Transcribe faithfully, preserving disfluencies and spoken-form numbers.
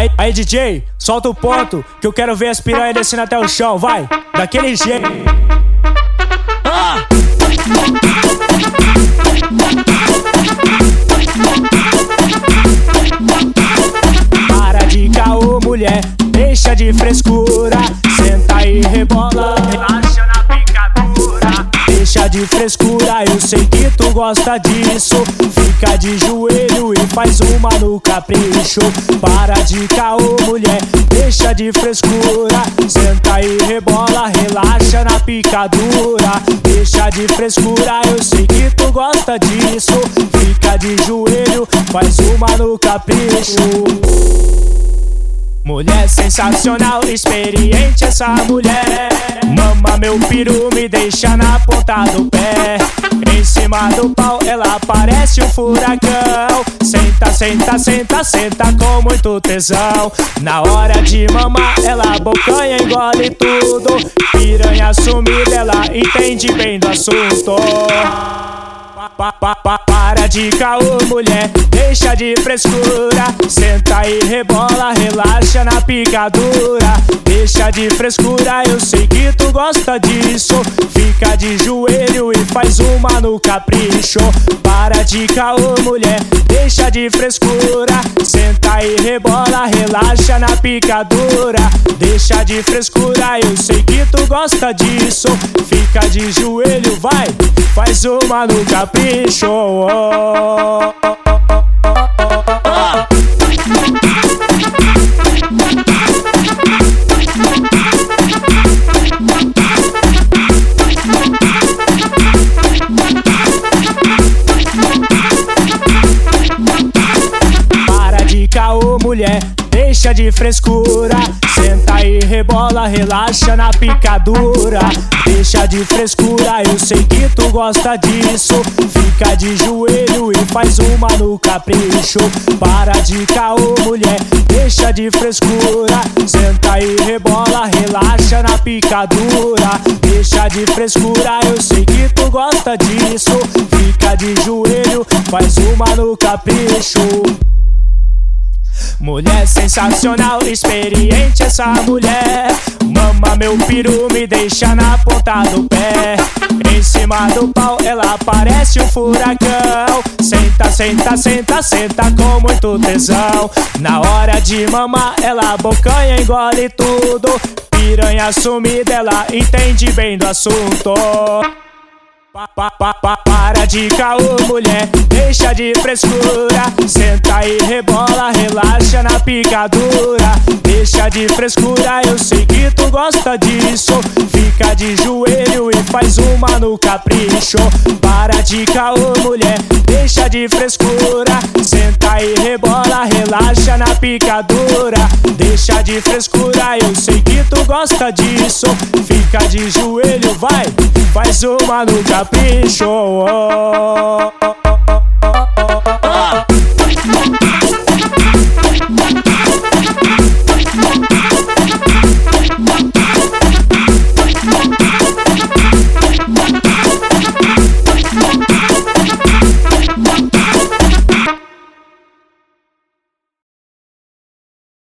Aí, aí D J, solta o ponto, que eu quero ver as piranhas descendo até o chão, vai, daquele jeito. Ah! Para de caô, mulher, deixa de frescura, senta e rebola, relaxa na picadura. Deixa de frescura, eu sei que tu gosta disso. Fica de joelho e faz uma no capricho. Para de caô, mulher, deixa de frescura, senta e rebola, relaxa na picadura. Deixa de frescura, eu sei que tu gosta disso. Fica de joelho, faz uma no capricho. Mulher sensacional, experiente essa mulher. Mama meu peru, me deixa na ponta do pé. Em cima do pau ela parece um furacão. Senta, senta, senta, senta com muito tesão. Na hora de mamar ela bocanha, engole tudo. Piranha sumida, ela entende bem do assunto. Pa, pa, pa, para de caô, mulher, deixa de frescura, senta e rebola, relaxa na picadura. Deixa de frescura, eu sei que tu gosta disso. Fica de joelho e faz uma no capricho. Para de caô, mulher, deixa de frescura, senta e rebola, relaxa na picadura. Deixa de frescura, eu sei que tu gosta disso. Fica de joelho, vai, faz uma no capricho. Oh, oh, oh, oh, oh. Para de caô, mulher, deixa de frescura, senta e rebola, relaxa na picadura. Deixa de frescura, eu sei que tu gosta disso. Fica de joelho e faz uma no capricho. Para de caô, mulher, deixa de frescura, senta e rebola, relaxa na picadura. Deixa de frescura, eu sei que tu gosta disso. Fica de joelho, faz uma no capricho. Mulher sensacional, experiente essa mulher. Mama meu peru, me deixa na ponta do pé. Em cima do pau ela parece um furacão. Senta, senta, senta, senta com muito tesão. Na hora de mamar ela bocanha, engole tudo. Piranha sumida, ela entende bem do assunto. Pa, pa, pa, pa, para de caô, mulher, deixa de frescura, senta e rebola, relaxa na picadura. Deixa de frescura, eu sei que tu gosta disso. Fica de joelho e faz uma no capricho. Para de caô, mulher, deixa de frescura, senta e rebola, relaxa na picadura. Deixa de frescura, eu sei que tu gosta disso. Fica de joelho, vai, faz uma no capricho. Oh, oh, oh.